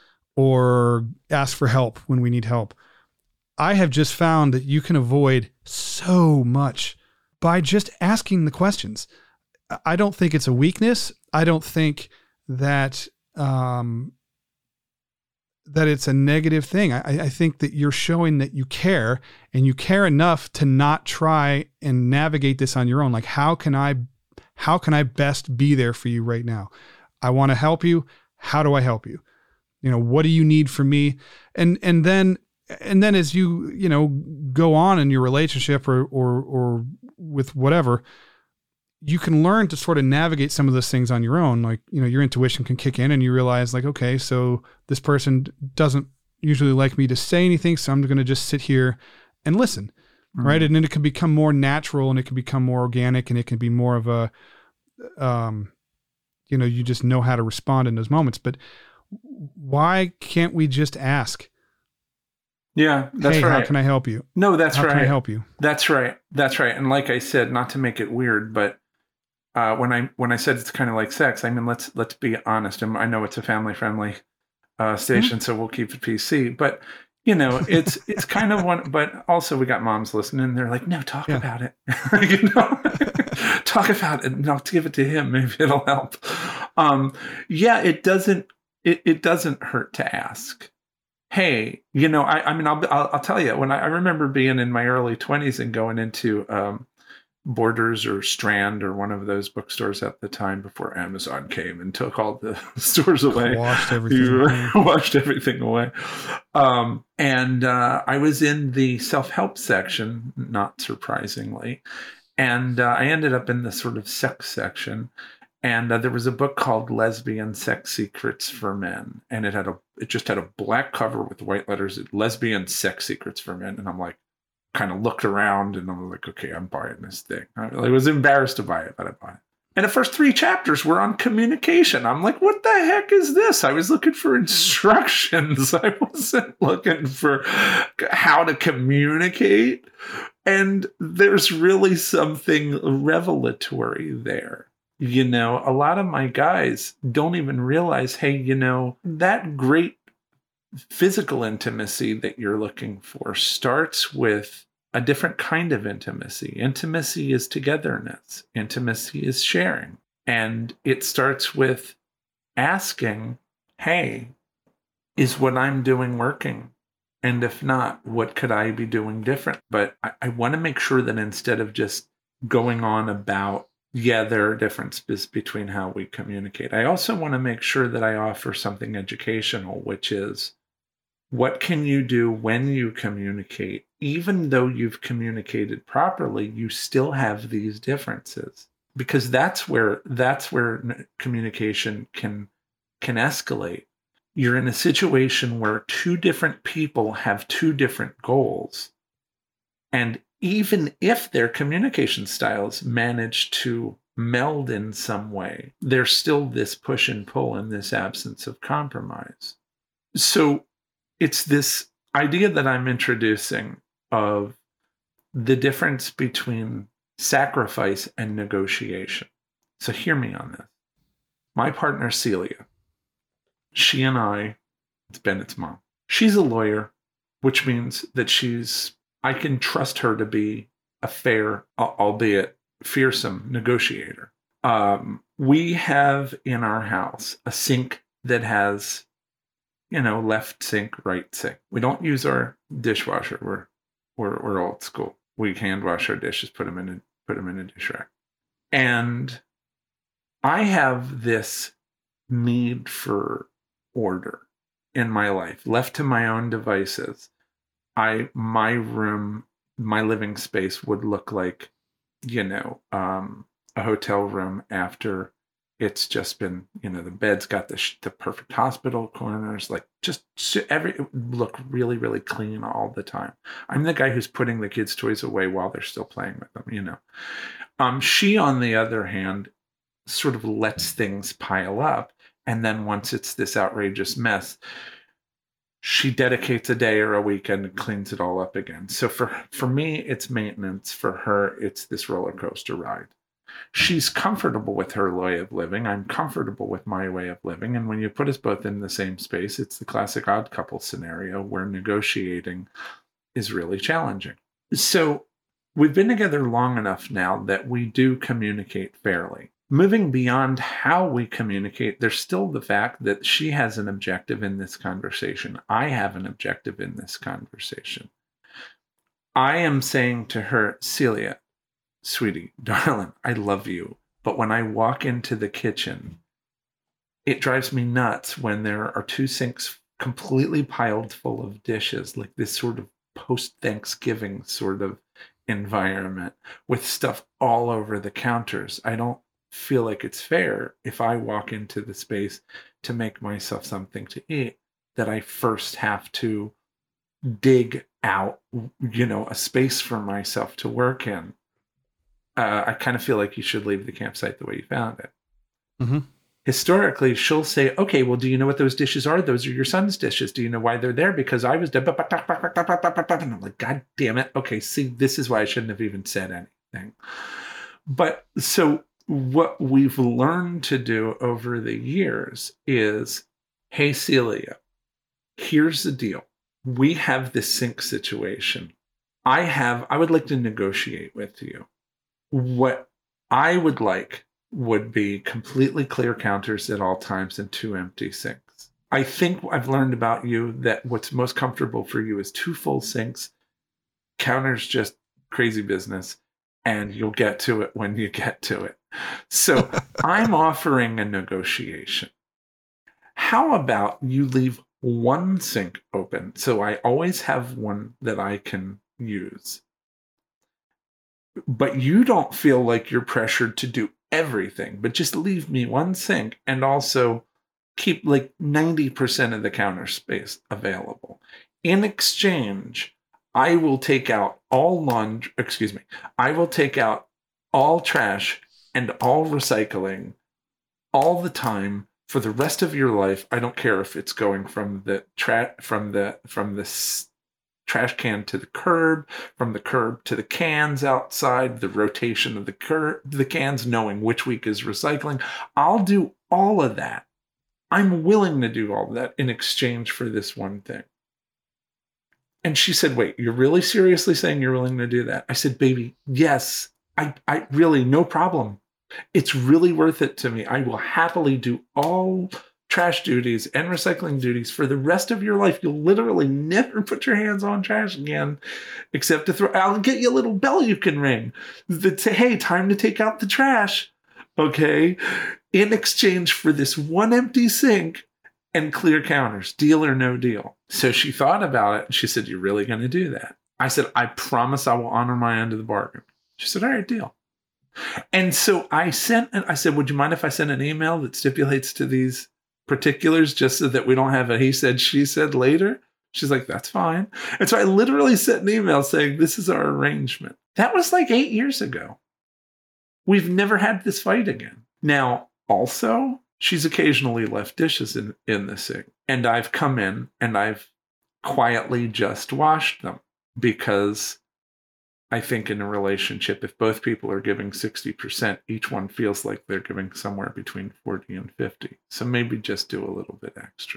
or ask for help when we need help. I have just found that you can avoid so much by just asking the questions. I don't think it's a weakness. I don't think that, um, that it's a negative thing. I, I think that you're showing that you care and you care enough to not try and navigate this on your own. Like, how can I, how can I best be there for you right now? I want to help you. How do I help you? You know, what do you need from me? And, and then, and then as you, you know, go on in your relationship or, or, or with whatever, you can learn to sort of navigate some of those things on your own. Like, you know, your intuition can kick in and you realize like, okay, so this person doesn't usually like me to say anything. So I'm going to just sit here and listen. Mm-hmm. Right. And then it can become more natural and it can become more organic and it can be more of a, um, you know, you just know how to respond in those moments. But why can't we just ask? Yeah, that's hey, right. How can I help you? No, that's how right. How can I help you? That's right. That's right. And like I said, not to make it weird, but Uh, when I when I said it's kind of like sex, I mean let's let's be honest. And I know it's a family friendly uh, station, mm-hmm. so we'll keep it P C. But you know, it's it's kind of one. But also, we got moms listening. And they're like, "No, talk yeah. about it. you know, talk about it. And I'll give it to him. Maybe it'll help." Um, yeah, it doesn't. It, it doesn't hurt to ask. Hey, you know, I I mean, I'll I'll, I'll tell you. When I, I remember being in my early twenties and going into um, Borders or Strand or one of those bookstores at the time before Amazon came and took all the stores away. Washed everything. Washed everything away. Um, and uh, I was in the self-help section, not surprisingly. And uh, I ended up in the sort of sex section. And uh, there was a book called Lesbian Sex Secrets for Men. And it had a it just had a black cover with white letters, Lesbian Sex Secrets for Men. And I'm like, kind of looked around and I was like, okay, I'm buying this thing. I was embarrassed to buy it, but I bought it. And the first three chapters were on communication. I'm like, what the heck is this? I was looking for instructions. I wasn't looking for how to communicate. And there's really something revelatory there. You know, a lot of my guys don't even realize, hey, you know, that great physical intimacy that you're looking for starts with a different kind of intimacy. Intimacy is togetherness. Intimacy is sharing. And it starts with asking, hey, is what I'm doing working? And if not, what could I be doing different? But I, I want to make sure that instead of just going on about, yeah, there are differences between how we communicate, I also want to make sure that I offer something educational, which is, what can you do when you communicate? Even though you've communicated properly, you still have these differences, because that's where that's where communication can can escalate. You're in a situation where two different people have two different goals. And even if their communication styles manage to meld in some way, there's still this push and pull and this absence of compromise. So it's this idea that I'm introducing of the difference between sacrifice and negotiation. So hear me on this. My partner, Celia, she and I, it's Bennett's mom. She's a lawyer, which means that she's, I can trust her to be a fair, albeit fearsome negotiator. Um, we have in our house a sink that has, you know, left sink, right sink. We don't use our dishwasher. We're we're, we're old school. We hand wash our dishes, put them in a, put them in a dish rack. And I have this need for order in my life. Left to my own devices, I my room, my living space would look like, you know, um, a hotel room after it's just been, you know, the bed's got the sh- the perfect hospital corners, like just every it would look really, really clean all the time. I'm the guy who's putting the kids' toys away while they're still playing with them, you know. Um, she, on the other hand, sort of lets things pile up. And then once it's this outrageous mess, she dedicates a day or a weekend and cleans it all up again. So for, for me, it's maintenance. For her, it's this roller coaster ride. She's comfortable with her way of living. I'm comfortable with my way of living. And when you put us both in the same space, it's the classic odd couple scenario where negotiating is really challenging. So we've been together long enough now that we do communicate fairly. Moving beyond how we communicate, there's still the fact that she has an objective in this conversation. I have an objective in this conversation. I am saying to her, Celia, sweetie, darling, I love you. But when I walk into the kitchen, it drives me nuts when there are two sinks completely piled full of dishes, like this sort of post-Thanksgiving sort of environment with stuff all over the counters. I don't feel like it's fair if I walk into the space to make myself something to eat that I first have to dig out, you know, a space for myself to work in. Uh, I kind of feel like you should leave the campsite the way you found it. Mm-hmm. Historically, she'll say, okay, well, do you know what those dishes are? Those are your son's dishes. Do you know why they're there? Because I was dead. And I'm like, God damn it. Okay, see, this is why I shouldn't have even said anything. But so what we've learned to do over the years is, hey, Celia, here's the deal. We have this sink situation. I have, I would like to negotiate with you. What I would like would be completely clear counters at all times and two empty sinks. I think I've learned about you that what's most comfortable for you is two full sinks, counters just crazy business, and you'll get to it when you get to it. So I'm offering a negotiation. How about you leave one sink open so I always have one that I can use? But you don't feel like you're pressured to do everything, but just leave me one sink and also keep like ninety percent of the counter space available. In exchange, I will take out all laundry, excuse me, I will take out all trash and all recycling all the time for the rest of your life. I don't care if it's going from the tra- from the from the s- trash can to the curb, from the curb to the cans outside, the rotation of the cur- the cans, knowing which week is recycling. I'll do all of that. I'm willing to do all of that in exchange for this one thing. And she said, wait, you're really seriously saying you're willing to do that? I said, baby, yes, I, I really, no problem. It's really worth it to me. I will happily do all trash duties and recycling duties for the rest of your life. You'll literally never put your hands on trash again, except to throw. I'll get you a little bell you can ring that say, hey, time to take out the trash. Okay. In exchange for this one empty sink and clear counters, deal or no deal. So she thought about it and she said, you're really going to do that? I said, I promise I will honor my end of the bargain. She said, all right, deal. And so I sent, I said, would you mind if I send an email that stipulates to these particulars just so that we don't have a he said, she said later? She's like, that's fine. And so I literally sent an email saying, this is our arrangement. That was like eight years ago. we've never had this fight again. Now, also, she's occasionally left dishes in, in the sink. And I've come in and I've quietly just washed them, because I think in a relationship, if both people are giving sixty percent, each one feels like they're giving somewhere between forty and fifty. So maybe just do a little bit extra.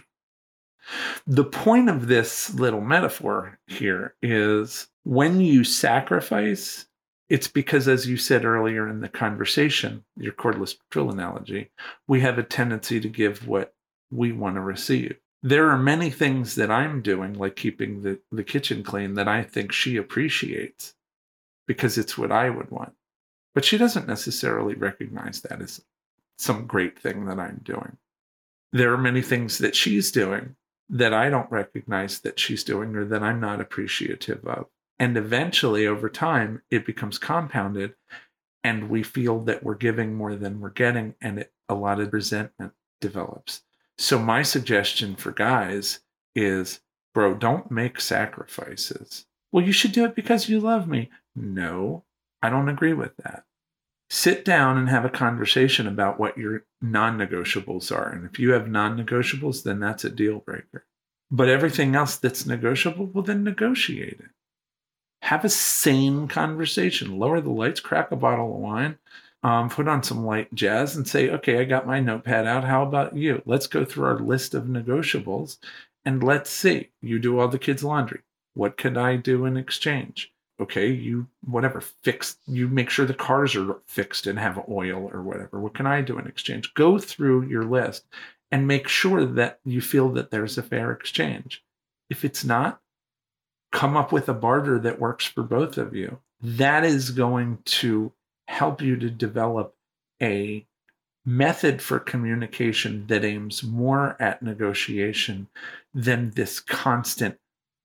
The point of this little metaphor here is when you sacrifice, it's because, as you said earlier in the conversation, your cordless drill analogy, we have a tendency to give what we want to receive. There are many things that I'm doing, like keeping the, the kitchen clean, that I think she appreciates because it's what I would want. But she doesn't necessarily recognize that as some great thing that I'm doing. There are many things that she's doing that I don't recognize that she's doing or that I'm not appreciative of. And eventually, over time, it becomes compounded, and we feel that we're giving more than we're getting, and it, a lot of resentment develops. So my suggestion for guys is, bro, don't make sacrifices. Well, you should do it because you love me. No, I don't agree with that. Sit down and have a conversation about what your non-negotiables are. And if you have non-negotiables, then that's a deal breaker. But everything else that's negotiable, well, then negotiate it. Have a sane conversation. Lower the lights, crack a bottle of wine, um, put on some light jazz and say, okay, I got my notepad out. How about you? Let's go through our list of negotiables and let's see. You do all the kids' laundry. What could I do in exchange? Okay, you, whatever, fix, you make sure the cars are fixed and have oil or whatever. What can I do in exchange? Go through your list and make sure that you feel that there's a fair exchange. If it's not, come up with a barter that works for both of you. That is going to help you to develop a method for communication that aims more at negotiation than this constant,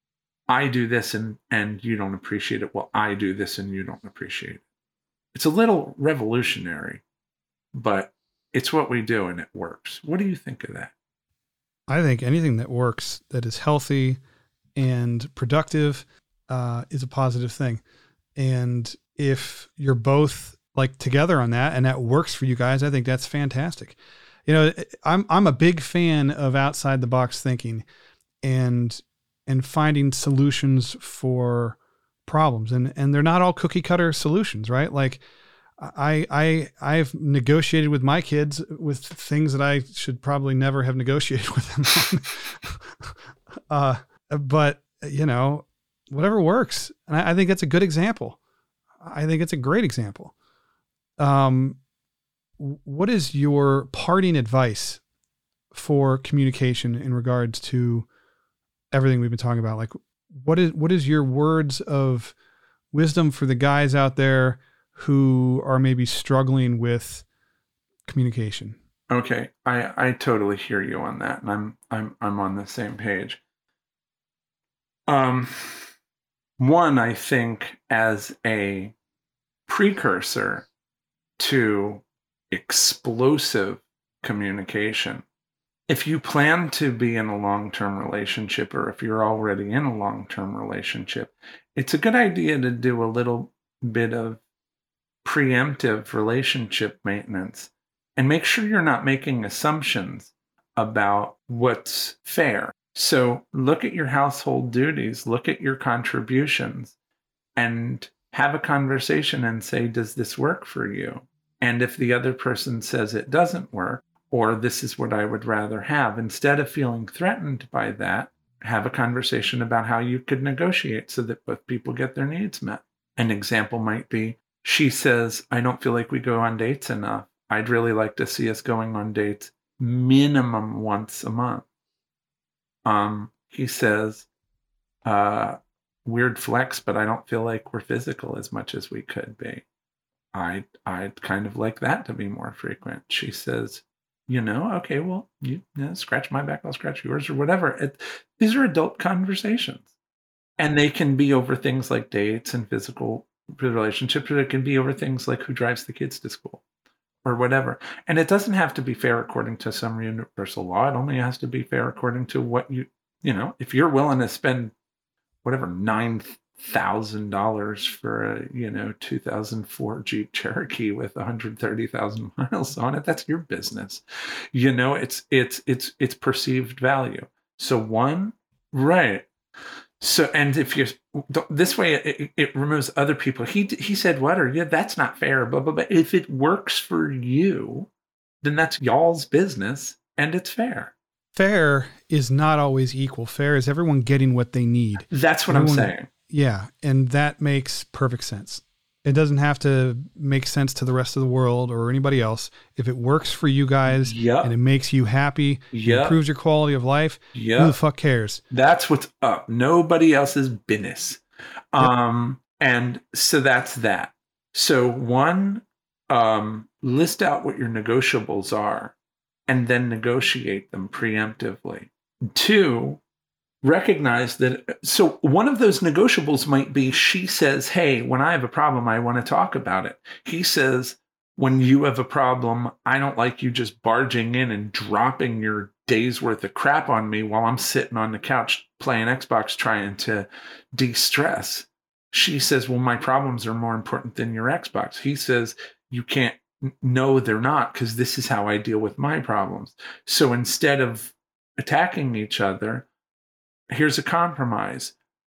I do this and, and you don't appreciate it. Well, I do this and you don't appreciate it. It's a little revolutionary, but it's what we do and it works. What do you think of that? I think anything that works, that is healthy and productive, uh, is a positive thing. And if you're both like together on that and that works for you guys, I think that's fantastic. You know, I'm, I'm a big fan of outside the box thinking and, and finding solutions for problems. And, and they're not all cookie cutter solutions, right? Like I, I, I've negotiated with my kids with things that I should probably never have negotiated with them on. uh, but you know, whatever works. And I, I think that's a good example. I think it's a great example. Um, what is your parting advice for communication in regards to everything we've been talking about? Like, what is, what is your words of wisdom for the guys out there who are maybe struggling with communication? Okay. I, I totally hear you on that. And I'm, I'm, I'm on the same page. Um, one, I think as a precursor to explosive communication, if you plan to be in a long-term relationship, or if you're already in a long-term relationship, it's a good idea to do a little bit of preemptive relationship maintenance and make sure you're not making assumptions about what's fair. So look at your household duties, look at your contributions, and have a conversation and say, does this work for you? And if the other person says it doesn't work, or this is what I would rather have, instead of feeling threatened by that, have a conversation about how you could negotiate so that both people get their needs met. An example might be, she says, I don't feel like we go on dates enough. I'd really like to see us going on dates minimum once a month. Um, he says, uh, weird flex, but I don't feel like we're physical as much as we could be. I, I'd kind of like that to be more frequent. She says, you know, okay, well, you, you know, scratch my back, I'll scratch yours, or whatever. It, these are adult conversations. And they can be over things like dates and physical relationships, or it can be over things like who drives the kids to school or whatever. And it doesn't have to be fair according to some universal law. It only has to be fair according to what you, you know, if you're willing to spend whatever, nine thousand dollars for a, you know, two thousand four Jeep Cherokee with one hundred thirty thousand miles on it. That's your business. You know, it's, it's, it's, it's perceived value. So one, right. So, and if you, this way it, it removes other people. He, he said, what, or yeah, that's not fair, blah, blah, blah. If it works for you, then that's y'all's business and it's fair. Fair is not always equal. Fair is everyone getting what they need. That's what everyone, I'm saying. Yeah. And that makes perfect sense. It doesn't have to make sense to the rest of the world or anybody else. If it works for you guys yep. and it makes you happy, yep. improves your quality of life, yep. who the fuck cares? That's what's up. Nobody else's business. Yep. Um, and so that's that. So one, um, list out what your negotiables are and then negotiate them preemptively. Two, recognize that. So one of those negotiables might be, she says, hey, when I have a problem, I want to talk about it. He says, when you have a problem, I don't like you just barging in and dropping your day's worth of crap on me while I'm sitting on the couch playing Xbox trying to de-stress. She says, well, my problems are more important than your Xbox. He says, you can't. No, they're not, because this is how I deal with my problems. So instead of attacking each other, here's a compromise.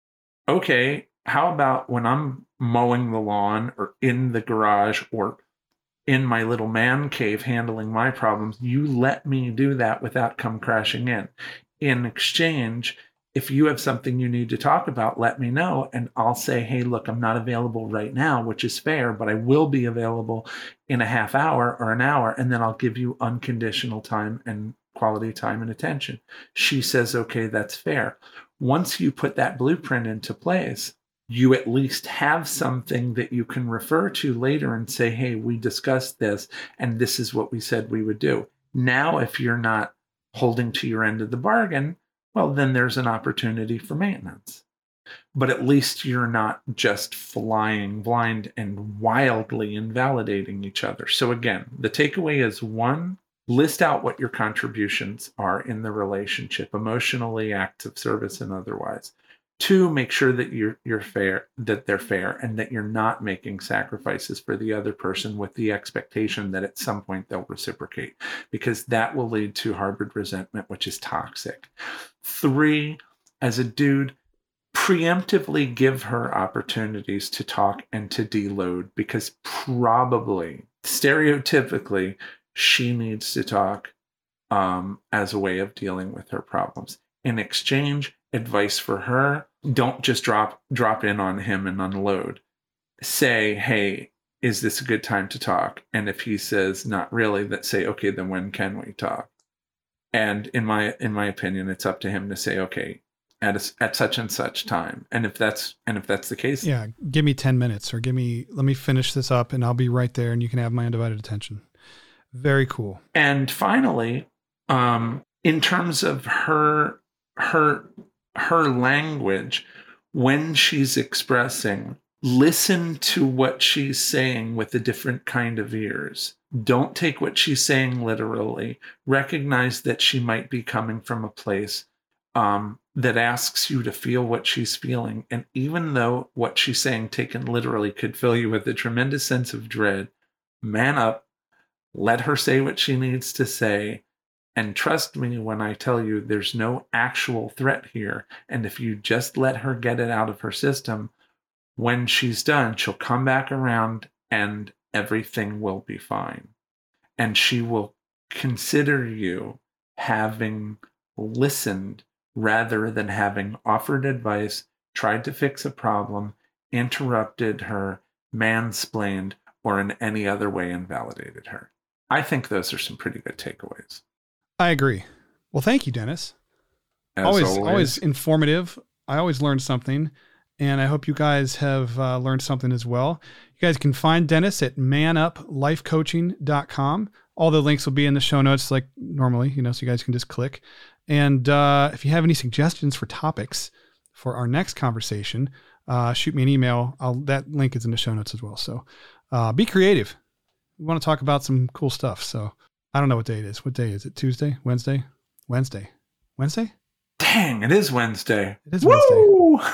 Okay, how about when I'm mowing the lawn or in the garage or in my little man cave handling my problems, you let me do that without come crashing in. In exchange, if you have something you need to talk about, let me know. And I'll say, hey, look, I'm not available right now, which is fair, but I will be available in a half hour or an hour. And then I'll give you unconditional time and quality time and attention. She says, okay, that's fair. Once you put that blueprint into place, you at least have something that you can refer to later and say, hey, we discussed this, and this is what we said we would do. Now, if you're not holding to your end of the bargain, well, then there's an opportunity for maintenance. But at least you're not just flying blind and wildly invalidating each other. So again, the takeaway is one, list out what your contributions are in the relationship, emotionally, acts of service, and otherwise. Two, make sure that you're you're fair, that they're fair, and that you're not making sacrifices for the other person with the expectation that at some point they'll reciprocate, because that will lead to harbored resentment, which is toxic. Three, as a dude, preemptively give her opportunities to talk and to deload, because probably, stereotypically, she needs to talk um, as a way of dealing with her problems. In exchange, advice for her, don't just drop drop in on him and unload. Say, hey, is this a good time to talk? And if he says not really, that say, okay, then when can we talk? And in my in my opinion, it's up to him to say, okay, at a, at such and such time. And if that's and if that's the case, yeah, give me ten minutes, or give me let me finish this up, and I'll be right there, and you can have my undivided attention. Very cool. And finally, um, in terms of her her her language, when she's expressing, listen to what she's saying with a different kind of ears. Don't take what she's saying literally. Recognize that she might be coming from a place um, that asks you to feel what she's feeling. And even though what she's saying taken literally could fill you with a tremendous sense of dread, man up, let her say what she needs to say. And trust me when I tell you there's no actual threat here. And if you just let her get it out of her system, when she's done, she'll come back around and everything will be fine. And she will consider you having listened rather than having offered advice, tried to fix a problem, interrupted her, mansplained, or in any other way invalidated her. I think those are some pretty good takeaways. I agree. Well, thank you, Dennis. As always, always, always informative. I always learn something, and I hope you guys have uh, learned something as well. You guys can find Dennis at man up life coaching dot com. All the links will be in the show notes like normally, you know, so you guys can just click. And uh, if you have any suggestions for topics for our next conversation, uh, shoot me an email. I'll, that link is in the show notes as well. So uh, be creative. We want to talk about some cool stuff. So I don't know what day it is. What day is it? Tuesday? Wednesday? Wednesday? Wednesday? Dang, it is Wednesday. It is Wednesday. Woo!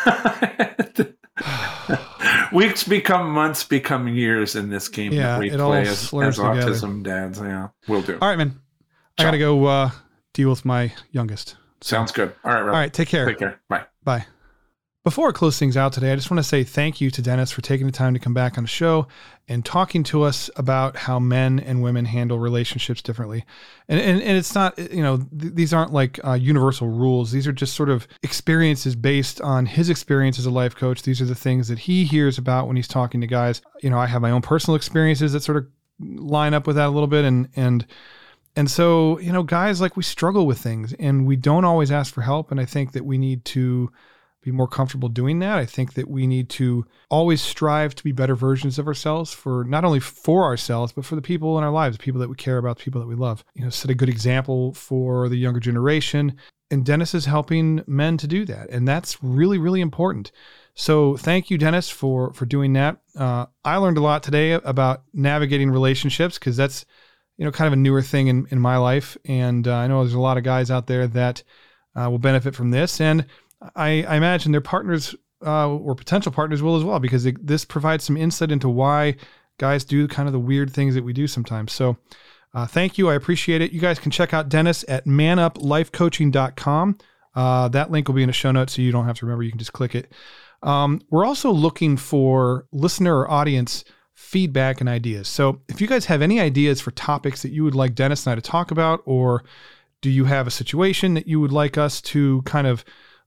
Weeks become months, become years in this game yeah, that we it play all as, slurs as together. autism dads. Yeah, we'll do. All right, man. I got to go uh, deal with my youngest. So. Sounds good. All right, Rob. All right, take care. Take care. Bye. Bye. Before I close things out today, I just want to say thank you to Dennis for taking the time to come back on the show and talking to us about how men and women handle relationships differently. And and, and it's not, you know, th- these aren't like uh, universal rules. These are just sort of experiences based on his experience as a life coach. These are the things that he hears about when he's talking to guys. You know, I have my own personal experiences that sort of line up with that a little bit. And, and, and so, you know, guys, like we struggle with things and we don't always ask for help. And I think that we need to be more comfortable doing that. I think that we need to always strive to be better versions of ourselves for not only for ourselves, but for the people in our lives, the people that we care about, the people that we love. You know, set a good example for the younger generation. And Dennis is helping men to do that. And that's really, really important. So thank you, Dennis, for, for doing that. Uh, I learned a lot today about navigating relationships because that's, you know, kind of a newer thing in, in my life. And uh, I know there's a lot of guys out there that uh, will benefit from this. And I, I imagine their partners uh, or potential partners will as well, because it, this provides some insight into why guys do kind of the weird things that we do sometimes. So uh, thank you. I appreciate it. You guys can check out Dennis at man up life coaching dot com. Uh, that link will be in the show notes, so you don't have to remember. You can just click it. Um, we're also looking for listener or audience feedback and ideas. So if you guys have any ideas for topics that you would like Dennis and I to talk about, or do you have a situation that you would like us to kind of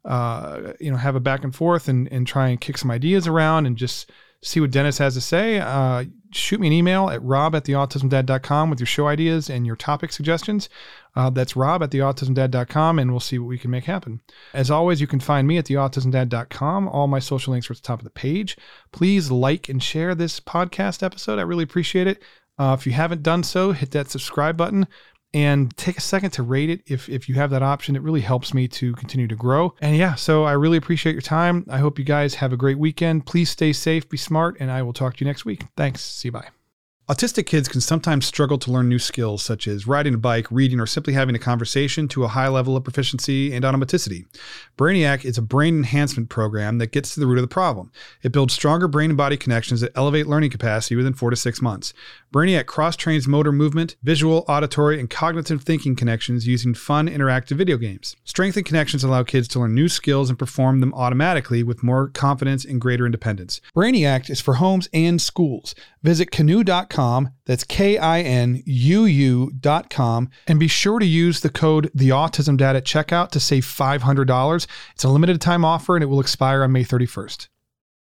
uh, you know, have a back and forth and, and try and kick some ideas around and just see what Dennis has to say, uh, shoot me an email at rob at the autism dad dot com with your show ideas and your topic suggestions. Uh, that's rob at the autism dad dot com, and we'll see what we can make happen. As always, you can find me at the autism dad dot com. All my social links are at the top of the page. Please like and share this podcast episode. I really appreciate it. Uh, if you haven't done so, hit that subscribe button. And take a second to rate it if if you have that option. It really helps me to continue to grow. And yeah, so I really appreciate your time. I hope you guys have a great weekend. Please stay safe, be smart, and I will talk to you next week. Thanks. See you. Bye. Autistic kids can sometimes struggle to learn new skills such as riding a bike, reading, or simply having a conversation to a high level of proficiency and automaticity. Brainiac is a brain enhancement program that gets to the root of the problem. It builds stronger brain and body connections that elevate learning capacity within four to six months. Brainiac cross-trains motor movement, visual, auditory, and cognitive thinking connections using fun, interactive video games. Strengthened connections allow kids to learn new skills and perform them automatically with more confidence and greater independence. Brainiac is for homes and schools. Visit Kinuu dot com, that's K I N U U dot com, and be sure to use the code TheAutismDad at checkout to save five hundred dollars. It's a limited time offer and it will expire on May thirty-first.